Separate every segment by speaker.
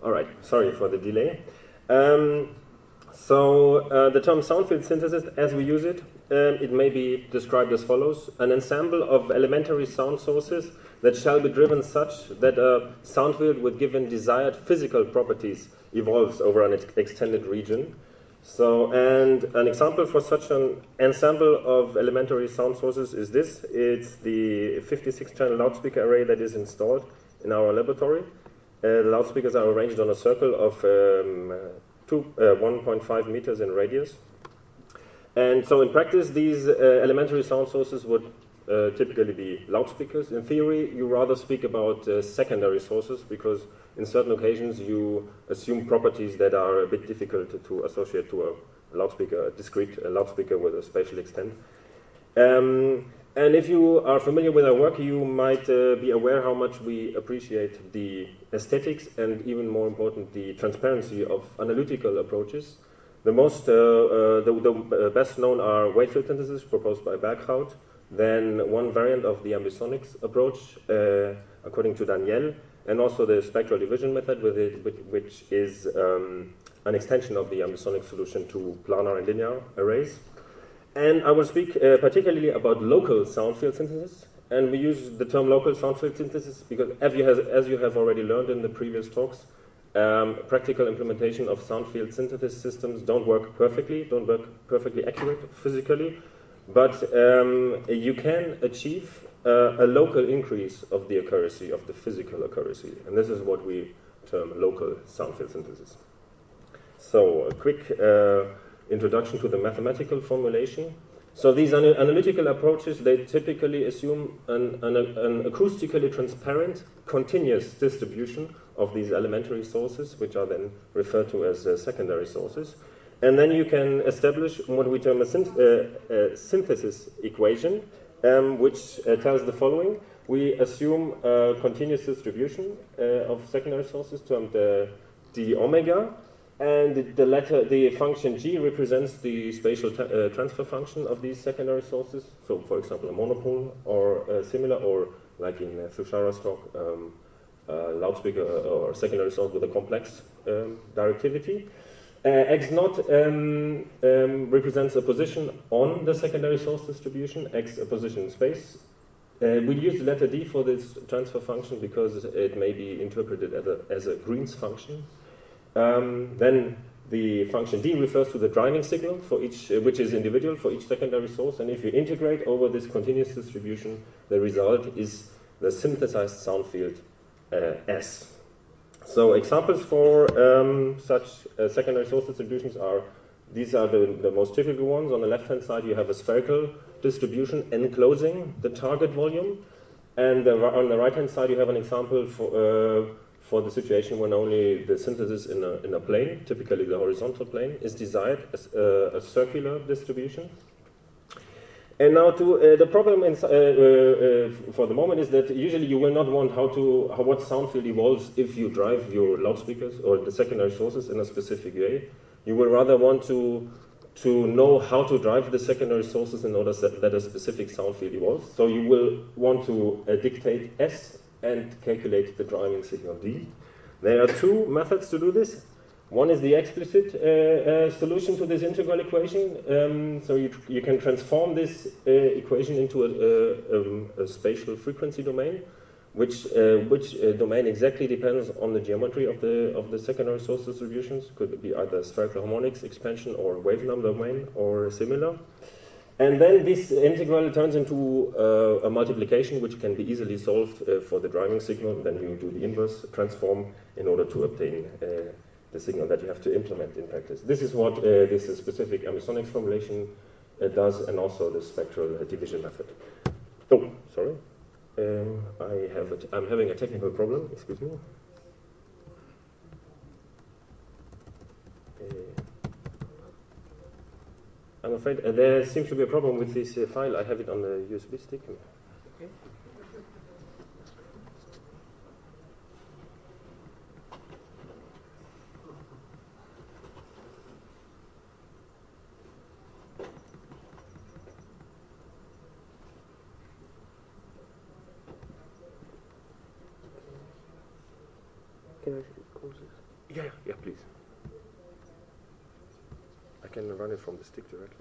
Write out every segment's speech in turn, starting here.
Speaker 1: All right, sorry for the delay. The term sound field synthesis, as we use it, it may be described as follows: an ensemble of elementary sound sources that shall be driven such that a sound field with given desired physical properties evolves over an extended region. And an example for such an ensemble of elementary sound sources is this. It's the 56-channel loudspeaker array that is installed in our laboratory. The loudspeakers are arranged on a circle of 1.5 meters in radius. And so in practice, these elementary sound sources would typically be loudspeakers. In theory, you rather speak about secondary sources because in certain occasions you assume properties that are a bit difficult to associate to a loudspeaker, a discrete loudspeaker with a spatial extent. And if you are familiar with our work, you might be aware how much we appreciate the aesthetics and, even more important, the transparency of analytical approaches. The best known are wave field synthesis proposed by Berghout, then one variant of the ambisonics approach, according to Daniel, and also the spectral division method, which is an extension of the ambisonic solution to planar and linear arrays. And I will speak particularly about local sound field synthesis. And we use the term local sound field synthesis because, as you have already learned in the previous talks, practical implementation of sound field synthesis systems don't work perfectly accurate physically, but you can achieve a local increase of the accuracy, of the physical accuracy. And this is what we term local sound field synthesis. So a quick introduction to the mathematical formulation. So these analytical approaches, they typically assume an acoustically transparent, continuous distribution of these elementary sources, which are then referred to as secondary sources. And then you can establish what we term a synthesis equation, which tells the following. We assume a continuous distribution of secondary sources termed d omega, and the function g represents the spatial transfer function of these secondary sources. So, for example, a monopole or similar, or like in Thushara's talk, loudspeaker or secondary source with a complex directivity. X naught represents a position on the secondary source distribution, X a position in space. We use the letter D for this transfer function because it may be interpreted as a Green's function. Then the function D refers to the driving signal for each, which is individual for each secondary source. And if you integrate over this continuous distribution, the result is the synthesized sound field S. So examples for such secondary source distributions are, these are the most typical ones. On the left-hand side, you have a spherical distribution enclosing the target volume. And on the right-hand side, you have an example for the situation when only the synthesis in a plane, typically the horizontal plane, is desired as a circular distribution. And now the problem for the moment is that usually you will not want what sound field evolves if you drive your loudspeakers or the secondary sources in a specific way. You will rather want to know how to drive the secondary sources in order that a specific sound field evolves. So you will want to dictate S and calculate the driving signal D. There are two methods to do this. One is the explicit solution to this integral equation. So you can transform this equation into a spatial frequency domain, which domain exactly depends on the geometry of the secondary source distributions. Could be either spherical harmonics expansion or wave number domain or similar. And then this integral turns into a multiplication which can be easily solved for the driving signal. Then you do the inverse transform in order to obtain the signal that you have to implement in practice. This is what this specific ambisonics formulation does, and also the spectral division method. Oh, sorry. I'm having a technical problem. Excuse me. I'm afraid there seems to be a problem with this file. I have it on the USB stick. Okay. Can I close this? Yeah, please. I can run it from the stick directly.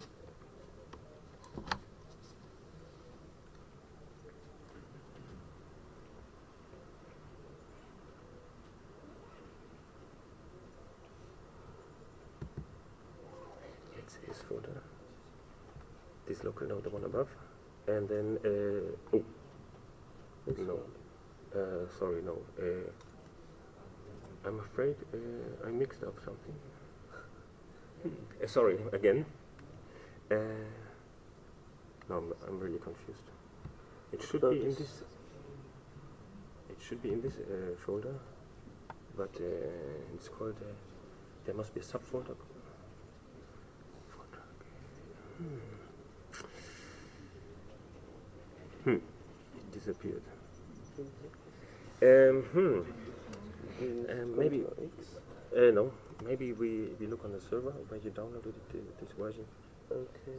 Speaker 1: It's his folder. This local node, the one above. And then, oh, no. Sorry, no. I'm afraid I mixed up something. Sorry, again. No, I'm really confused. It should be in this. It should be in this folder, but it's called. There must be a subfolder. It disappeared. Maybe. No. Maybe we look on the server where you downloaded this version.
Speaker 2: Okay.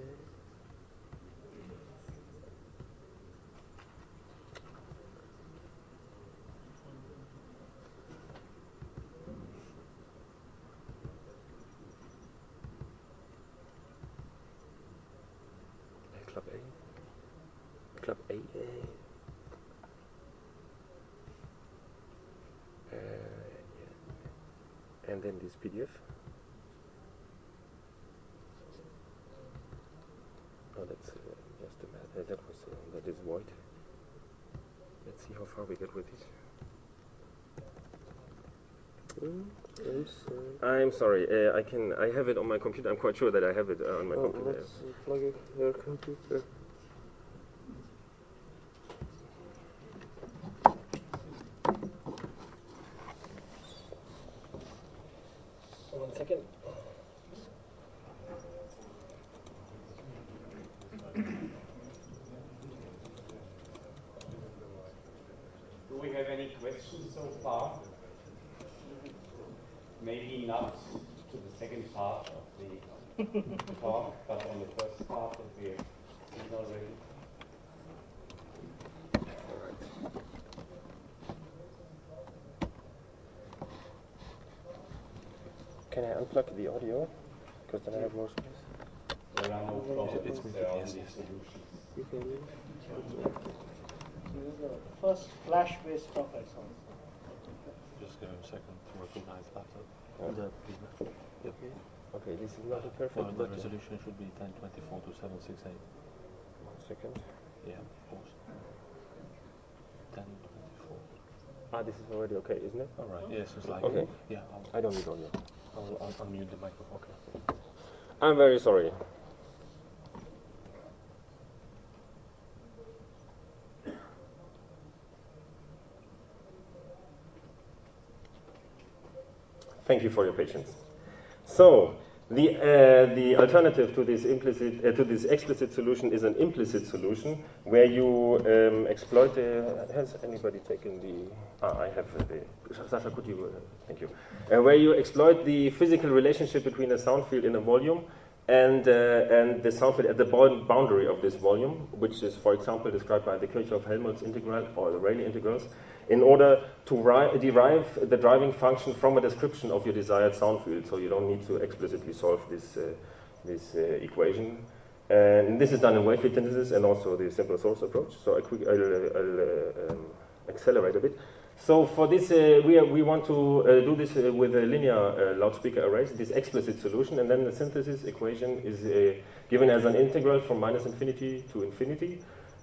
Speaker 1: Club A. Club A. And then this PDF. Oh, that's just a matter. That is void. Let's see how far we get with this. I'm sorry. I have it on my computer. I'm quite sure that I have it on my computer.
Speaker 2: Let's plug it your computer.
Speaker 1: One second.
Speaker 3: Do we have any questions so far? Maybe not to the second part of the talk, but on the first part that we have seen already.
Speaker 1: All right. Can I unplug the audio? Because then I have more space.
Speaker 3: There are no problems, there are only solutions.
Speaker 2: You can use.
Speaker 4: So this is the first flash-based talk I saw.
Speaker 5: Just give him a second to recognize laptop.
Speaker 1: Okay, this is not a perfect.
Speaker 5: The resolution should be 1024 to 768.
Speaker 1: 1 second.
Speaker 5: Yeah, of course. 1024.
Speaker 1: Ah, this is already okay, isn't it?
Speaker 5: All right. Yes, it's like.
Speaker 1: Okay.
Speaker 5: Yeah.
Speaker 1: I don't need audio.
Speaker 5: I'll unmute the microphone. Okay.
Speaker 1: I'm very sorry. Thank you for your patience. So, the alternative to this explicit solution is an implicit solution where you exploit the. Has anybody taken the? I have the. Sasha, could you? Thank you. Where you exploit the physical relationship between a sound field in a volume and the sound field at the boundary of this volume, which is, for example, described by the Kirchhoff-Helmholtz integral or the Rayleigh integrals, in order to derive the driving function from a description of your desired sound field. So you don't need to explicitly solve this equation. And this is done in wave-fit synthesis and also the simple source approach. So I'll accelerate a bit. So for this, we want to do this with a linear loudspeaker arrays, this explicit solution, and then the synthesis equation is given as an integral from -infinity to infinity.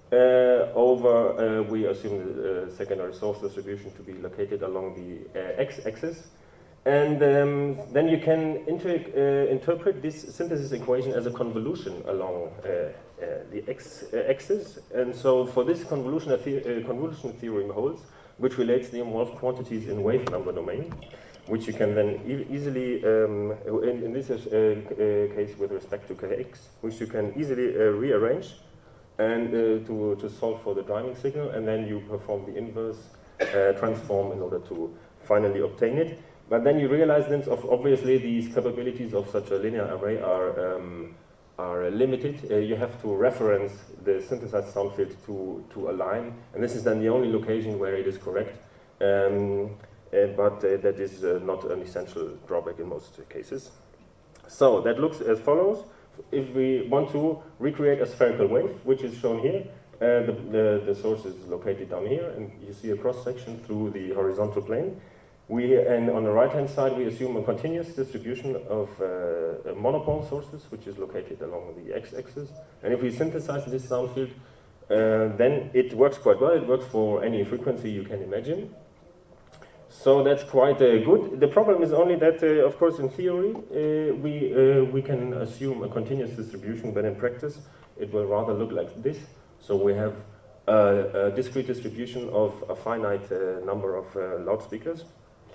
Speaker 1: We assume the secondary source distribution to be located along the x-axis. And then you can interpret this synthesis equation as a convolution along the x-axis. And so for this convolution, convolution theorem holds, which relates the involved quantities in wave number domain, which you can then easily, in this case with respect to kx, which you can easily rearrange and to solve for the driving signal, and then you perform the inverse transform in order to finally obtain it. But then you realize then, obviously, these capabilities of such a linear array are limited. You have to reference the synthesized sound field to a line, and this is then the only location where it is correct. but that is not an essential drawback in most cases. So that looks as follows. If we want to recreate a spherical wave, which is shown here, the source is located down here, and you see a cross-section through the horizontal plane. And on the right-hand side, we assume a continuous distribution of monopole sources, which is located along the x-axis. And if we synthesize this sound field, then it works quite well. It works for any frequency you can imagine. So that's quite good. The problem is only that, of course, in theory, we can assume a continuous distribution, but in practice, it will rather look like this. So we have a discrete distribution of a finite number of loudspeakers.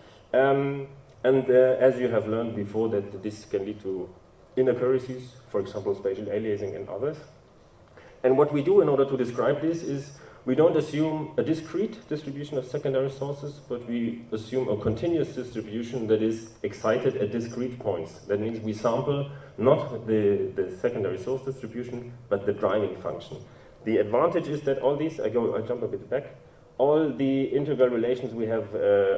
Speaker 1: As you have learned before, that this can lead to inaccuracies, for example, spatial aliasing and others. And what we do in order to describe this is we don't assume a discrete distribution of secondary sources, but we assume a continuous distribution that is excited at discrete points. That means we sample not the secondary source distribution, but the driving function. The advantage is that all these, I jump a bit back, all the integral relations we have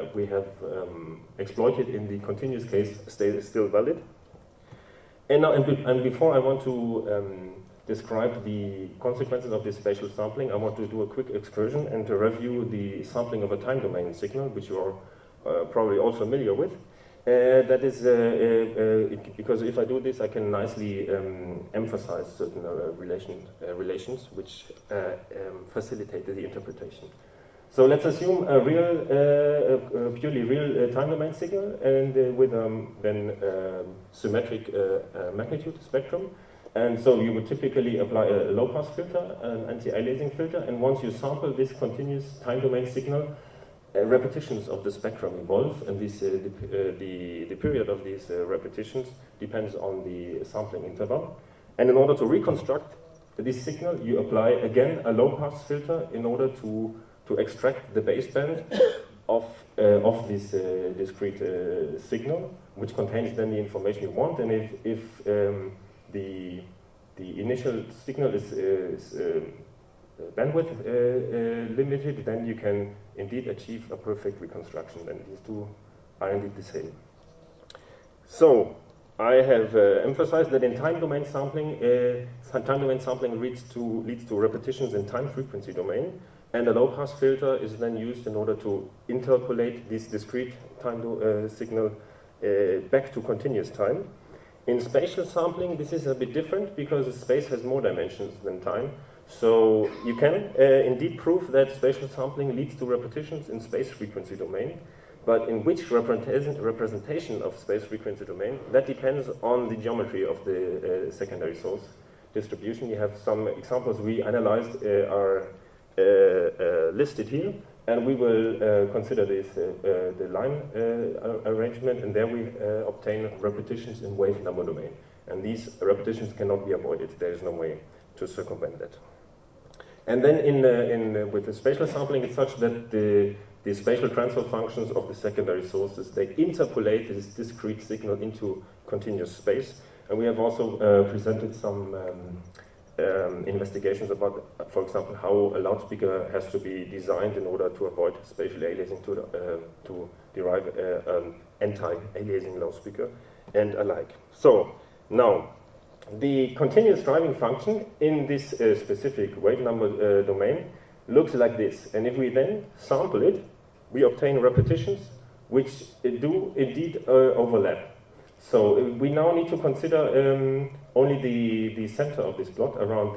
Speaker 1: exploited in the continuous case stay still valid. And before I want to describe the consequences of this spatial sampling, I want to do a quick excursion and to review the sampling of a time domain signal, which you are probably all familiar with. That is because if I do this, I can nicely emphasize certain relations which facilitate the interpretation. So let's assume a real, purely real time domain signal, and with then symmetric magnitude spectrum. And so you would typically apply a low-pass filter, an anti-aliasing filter, and once you sample this continuous time domain signal, repetitions of the spectrum evolve, and this, the period of these repetitions depends on the sampling interval. And in order to reconstruct this signal, you apply again a low-pass filter in order to extract the baseband of this discrete signal, which contains then the information you want. And if the initial signal is bandwidth limited, then you can indeed achieve a perfect reconstruction, and these two are indeed the same. So I have emphasized that in time domain sampling leads to repetitions in time frequency domain, and a low-pass filter is then used in order to interpolate this discrete time signal back to continuous time. In spatial sampling, this is a bit different because space has more dimensions than time. So you can indeed prove that spatial sampling leads to repetitions in space frequency domain, but in which representation of space frequency domain, that depends on the geometry of the secondary source distribution. You have some examples we analyzed are listed here, and we will consider this the line arrangement, and there we obtain repetitions in wave number domain. And these repetitions cannot be avoided. There is no way to circumvent that. And then with the spatial sampling, it's such that the spatial transfer functions of the secondary sources, they interpolate this discrete signal into continuous space. And we have also presented some investigations about, for example, how a loudspeaker has to be designed in order to avoid spatial aliasing to derive an anti-aliasing loudspeaker and alike. So now, the continuous driving function in this specific wave number domain looks like this. And if we then sample it, we obtain repetitions which do indeed overlap. So we now need to consider only the center of this plot around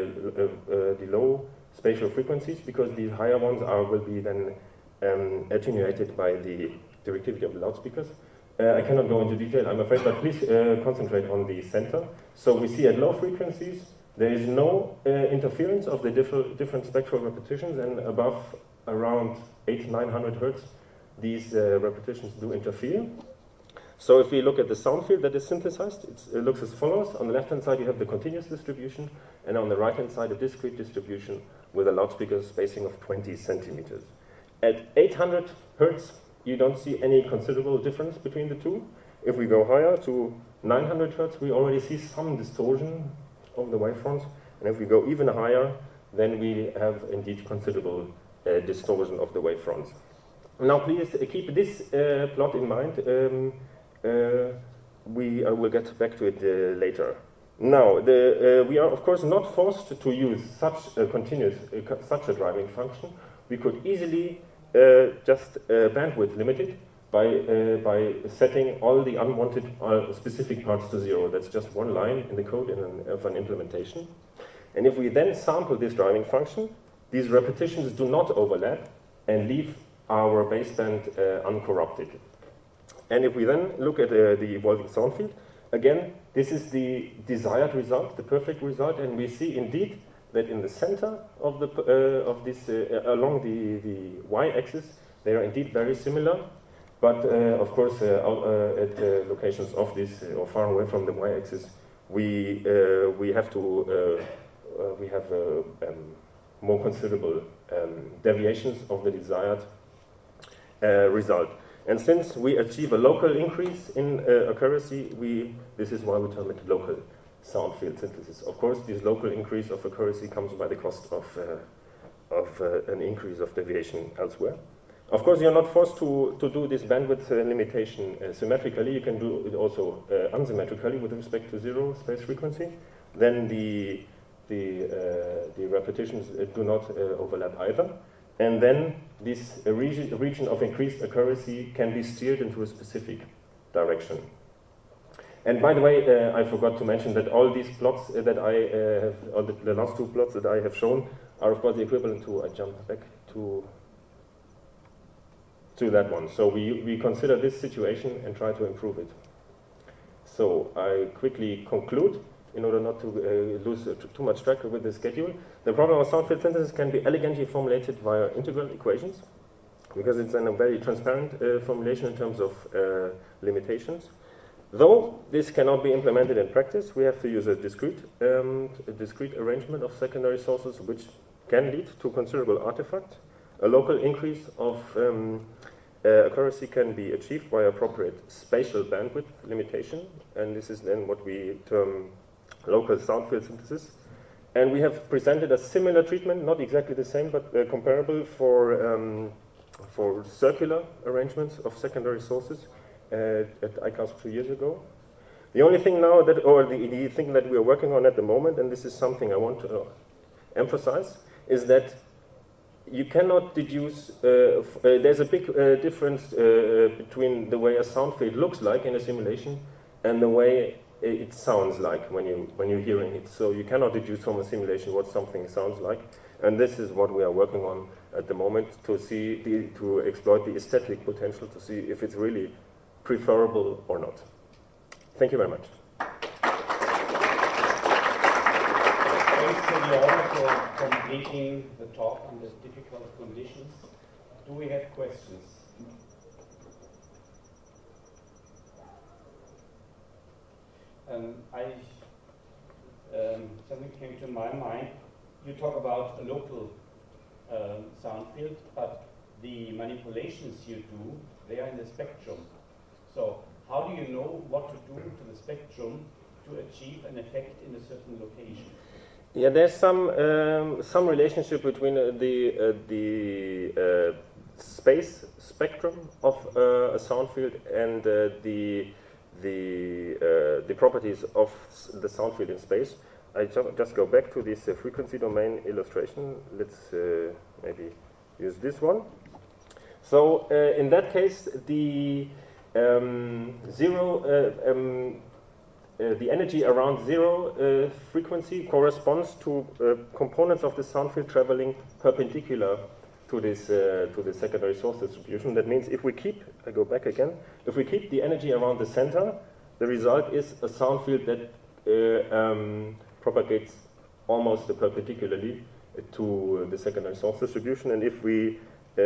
Speaker 1: the low spatial frequencies, because the higher ones will be then attenuated by the directivity of the loudspeakers. I cannot go into detail, I'm afraid, but please concentrate on the center. So we see at low frequencies there is no interference of the different spectral repetitions, and above around 800-900 Hertz, these repetitions do interfere. So if we look at the sound field that is synthesized, it looks as follows. On the left-hand side, you have the continuous distribution, and on the right-hand side, a discrete distribution with a loudspeaker spacing of 20 centimeters. At 800 Hertz, you don't see any considerable difference between the two. If we go higher to 900 Hertz, we already see some distortion of the wavefronts. And if we go even higher, then we have indeed considerable distortion of the wavefronts. Now please keep this plot in mind. I will get back to it later. Now, we are of course not forced to use such a such a driving function. We could easily just bandwidth limit it by setting all the unwanted specific parts to 0. That's just one line in the code of an implementation. And if we then sample this driving function, these repetitions do not overlap and leave our baseband uncorrupted. And if we then look at the evolving sound field, again, this is the desired result, the perfect result, and we see indeed that in the center of this, along the y-axis, they are indeed very similar. But of course, at locations of this or far away from the y-axis, we have more considerable deviations of the desired result. And since we achieve a local increase in accuracy, this is why we term it local sound field synthesis. Of course, this local increase of accuracy comes by the cost of an increase of deviation elsewhere. Of course, you're not forced to do this bandwidth limitation symmetrically. You can do it also unsymmetrically with respect to 0 space frequency. Then the repetitions do not overlap either. And then this region of increased accuracy can be steered into a specific direction. And by the way, I forgot to mention that all these plots that I have, or the last two plots that I have shown, are of course the equivalent to, I jumped back to that one. So we consider this situation and try to improve it. So I quickly conclude, in order not to lose too much track with the schedule. The problem of sound field synthesis can be elegantly formulated via integral equations, because it's a very transparent formulation in terms of limitations. Though this cannot be implemented in practice, we have to use a discrete arrangement of secondary sources, which can lead to considerable artifact. A local increase of accuracy can be achieved by appropriate spatial bandwidth limitation, and this is then what we term local sound field synthesis. And we have presented a similar treatment, not exactly the same, but comparable for circular arrangements of secondary sources at ICAST 2 years ago. The only thing now that, or the thing that we are working on at the moment, and this is something I want to emphasize, is that you cannot deduce, there's a big difference between the way a sound field looks like in a simulation and the way it sounds like when you're hearing it. So you cannot deduce from a simulation what something sounds like, and this is what we are working on at the moment to exploit the aesthetic potential to see if it's really preferable or not. Thank you very much.
Speaker 3: Thanks to the author for completing the talk under difficult conditions. Do we have questions? Something came to my mind. You talk about a local sound field, but the manipulations you do, they are in the spectrum. So how do you know what to do to the spectrum to achieve an effect in a certain location?
Speaker 1: Yeah, there's some relationship between the space spectrum of a sound field and the properties of the sound field in space. I just go back to this frequency domain illustration. Let's maybe use this one. So in that case, the energy around 0 frequency corresponds to components of the sound field traveling perpendicular to this to the secondary source distribution. That means if we keep, I go back again, if we keep the energy around the center, the result is a sound field that propagates almost perpendicularly to the secondary source distribution. And if we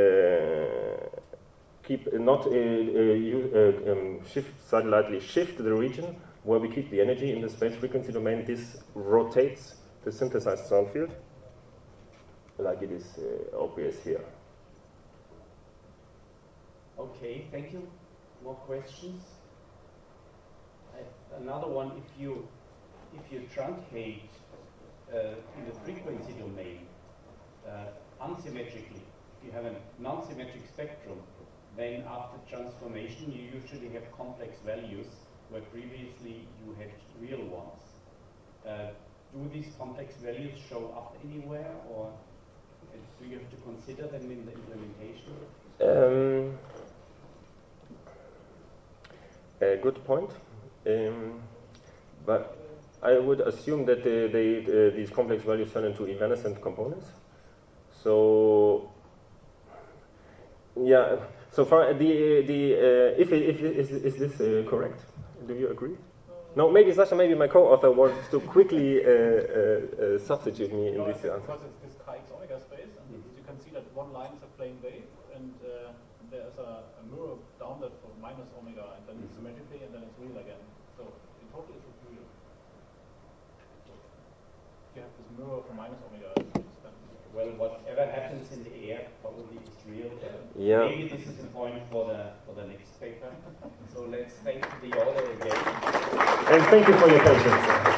Speaker 1: slightly shift the region where we keep the energy in the space frequency domain, this rotates the synthesized sound field, like it is obvious here.
Speaker 3: Okay, thank you. More questions? Another one, if you truncate in the frequency domain unsymmetrically, you have a non-symmetric spectrum, then after transformation you usually have complex values where previously you had real ones. Do these complex values show up anywhere, or do you have to consider them in the implementation?
Speaker 1: A good point. But I would assume that these complex values turn into evanescent components. So yeah. So far, is this correct? Do you agree? No, maybe Sasha, maybe my co-author wants to quickly substitute me in
Speaker 6: No, I
Speaker 1: this
Speaker 6: think
Speaker 1: answer.
Speaker 6: because it's this Kix omega space, and you can see that one line is a plane wave, and there's a mirror down that for minus omega, and then it's symmetrically, and then it's real again. So in total, it's real. So if you have this mirror for minus omega, it's then
Speaker 3: Well, whatever happens in the air probably is real.
Speaker 1: Yeah.
Speaker 3: Maybe this is a point for the next paper. So let's thank the author again.
Speaker 1: And thank you for your patience.